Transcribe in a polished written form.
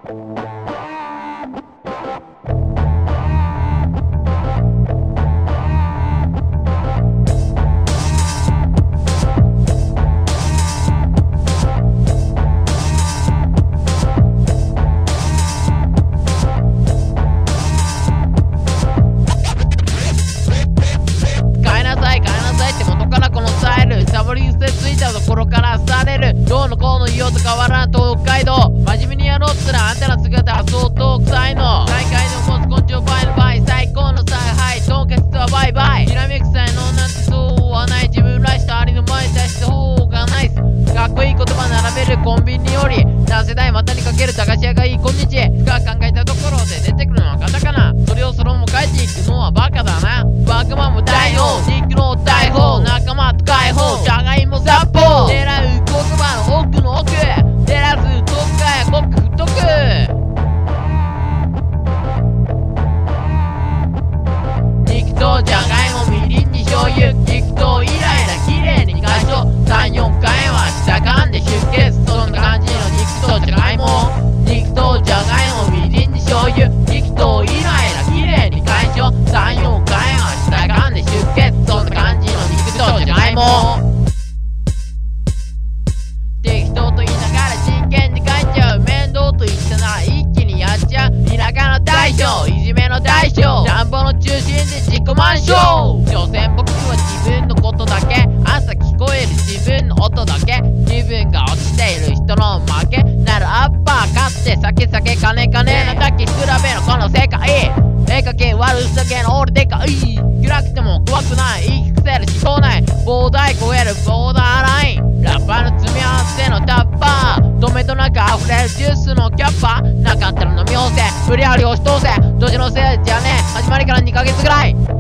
サボり捨てついたところからされるどうのこうの言おうと変わらん東海道真面目にやろうったらあんたの姿は相当臭いの大会の持つ根性倍の倍最高の采配トンカツとはバイバイきらめく才能なんてそうはない自分らしさありの前に出した方がナイスかっこいい言葉並べるコンビニより何世代股にかける駄菓子屋がいい今日深く考えたところで出てくるのはカタカナそれをそのまま書いていくのはバカだなバカマンも大王肉の大砲仲間と解放じゃがいも殺法狙う言葉の奥の奥照らす特化やごく太く肉とじゃがいもみりんに醤油肉とイライラきれいに解消 3,4 回は下噛んで出血そんな感じの肉とじゃがいも肉とじゃがいもみりんに醤油肉とイライラきれいに解消 3,4 回は下噛んで出血そんな感じの肉とじゃがいも適当と言いながら真剣に書いちゃう面倒と言ったな一気にやっちゃう田舎の大将いじめの大将田んぼの中心で自己満賞所詮僕は自分のことだけ朝聞こえる自分の音だけ気分が落ちている人の負けならアッパー勝って酒酒金金なだけ比べのこの世界絵描け悪さげの俺でかい暗くても怖くない言い聞かせる思考内ボーダー超えるボーダーラインラッパーの積み合わせのタッパー止めと中溢れるジュースのキャッパーなかったら飲み干せ無理やり押し通せ年のせいじゃねえ始まりから2ヶ月ぐらい